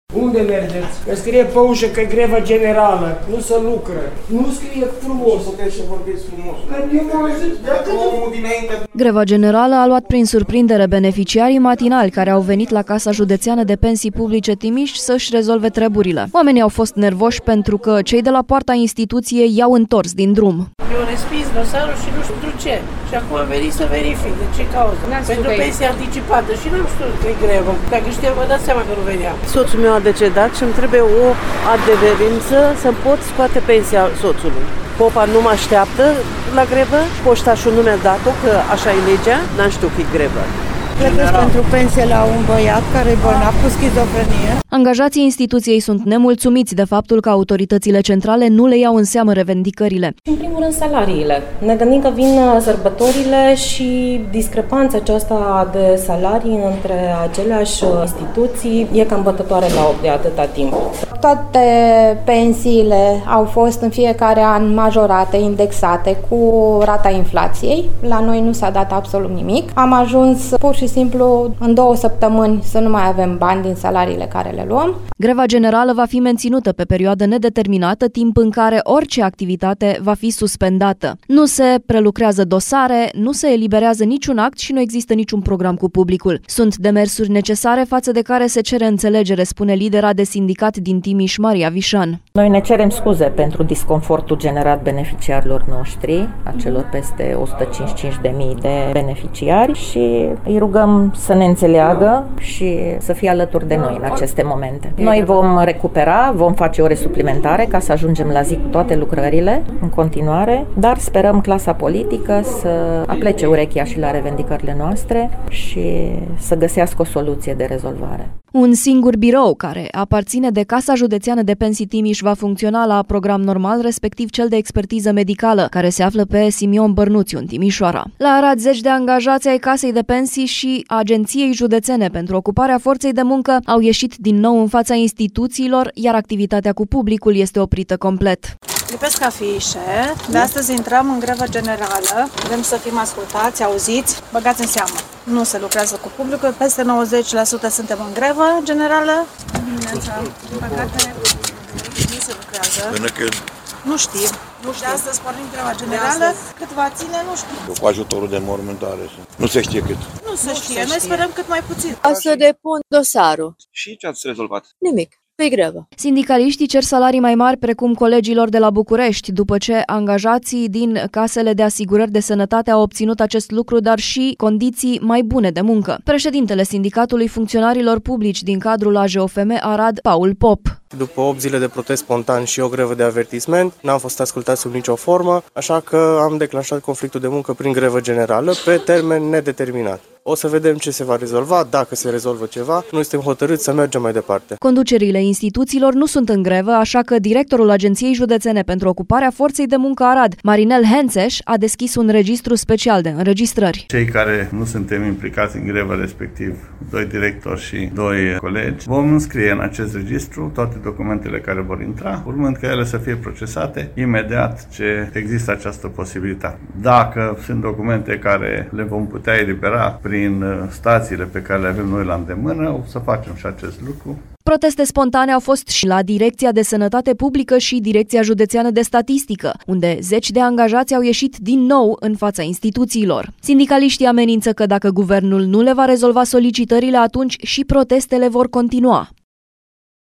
Unde mergeți? Că scrie pe ușă că e grevă generală, nu se lucră. Nu scrie frumos. Puteți să vorbiți frumos. Greva generală a luat prin surprindere beneficiarii matinali care au venit la Casa Județeană de Pensii Publice Timiș să-și rezolve treburile. Oamenii au fost nervoși pentru că cei de la poarta instituției i-au întors din drum. Eu respins dosarul și nu știu ce. Și acum am venit să verific de ce cauză. Pentru pensie anticipată și n-am știut că e grevă. Dacă știam, vă dați seama că nu venea. Soțul meu a decedat și îmi trebuie o adeverință să pot scoate pensia soțului. Popa nu mă așteaptă la grevă, poștașul nu mi-a dat-o, că așa e legea, n-am știut că e grevă. Plătesc pentru pensie la un băiat care e bolnav cu schizofrenie. Angajații instituției sunt nemulțumiți de faptul că autoritățile centrale nu le iau în seamă revendicările. În primul rând, salariile. Ne gândim că vin sărbătorile și discrepanța aceasta de salarii între aceleași instituții e cam bătătoare la ochi de atâta timp. Toate pensiile au fost în fiecare an majorate, indexate cu rata inflației. La noi nu s-a dat absolut nimic. Am ajuns pur și simplu în 2 săptămâni să nu mai avem bani din salariile care le luăm. Greva generală va fi menținută pe perioadă nedeterminată, timp în care orice activitate va fi suspendată. Nu se prelucrează dosare, nu se eliberează niciun act și nu există niciun program cu publicul. Sunt demersuri necesare față de care se cere înțelegere, spune lidera de sindicat din Timiș, Maria Vișan. Noi ne cerem scuze pentru disconfortul generat beneficiarilor noștri, a celor peste 155.000 de beneficiari, și îi rugăm să ne înțeleagă și să fie alături de noi în aceste momente. Noi vom recupera, vom face ore suplimentare ca să ajungem la zi cu toate lucrările în continuare, dar sperăm clasa politică să aplece urechea și la revendicările noastre și să găsească o soluție de rezolvare. Un singur birou care aparține de Casa Județeană de Pensii Timiș va funcționa la program normal, respectiv cel de expertiză medicală, care se află pe Simion Bărnuțiu, în Timișoara. La Arad, zeci de angajați ai Casei de Pensii și Agenției Județene pentru Ocuparea Forței de Muncă au ieșit din nou în fața instituțiilor, iar activitatea cu publicul este oprită complet. Lipesc afișe. De astăzi intrăm în grevă generală. Vrem să fim ascultați, auziți, băgați în seamă. Nu se lucrează cu publicul, peste 90% suntem în grevă generală. Dimineața, din păcate, nu se lucrează. Nu știm. De astăzi pornim greva generală, cât va ține, nu știu. Cu ajutorul de mormântare. Nu se știe cât. Nu se știe, noi sperăm cât mai puțin. O să depun dosarul. Și ce ați rezolvat? Nimic. Pe grevă. Sindicaliștii cer salarii mai mari precum colegilor de la București, după ce angajații din casele de asigurări de sănătate au obținut acest lucru, dar și condiții mai bune de muncă. Președintele Sindicatului Funcționarilor Publici din cadrul AJOFM Arad, Paul Pop. După 8 zile de protest spontan și o grevă de avertisment, n-am fost ascultat sub nicio formă, așa că am declanșat conflictul de muncă prin grevă generală pe termen nedeterminat. O să vedem ce se va rezolva, dacă se rezolvă ceva, noi suntem hotărâți să mergem mai departe. Conducerile instituțiilor nu sunt în grevă, așa că directorul Agenției Județene pentru Ocuparea Forței de Muncă Arad, Marinel Hențeș, a deschis un registru special de înregistrări. Cei care nu suntem implicați în grevă, respectiv 2 directori și 2 colegi, vom înscrie în acest registru toate documentele care vor intra, urmând ca ele să fie procesate imediat ce există această posibilitate. Dacă sunt documente care le vom putea elibera prin stațiile pe care le avem noi la îndemână, o să facem și acest lucru. Proteste spontane au fost și la Direcția de Sănătate Publică și Direcția Județeană de Statistică, unde zeci de angajați au ieșit din nou în fața instituțiilor. Sindicaliștii amenință că dacă guvernul nu le va rezolva solicitările, atunci și protestele vor continua.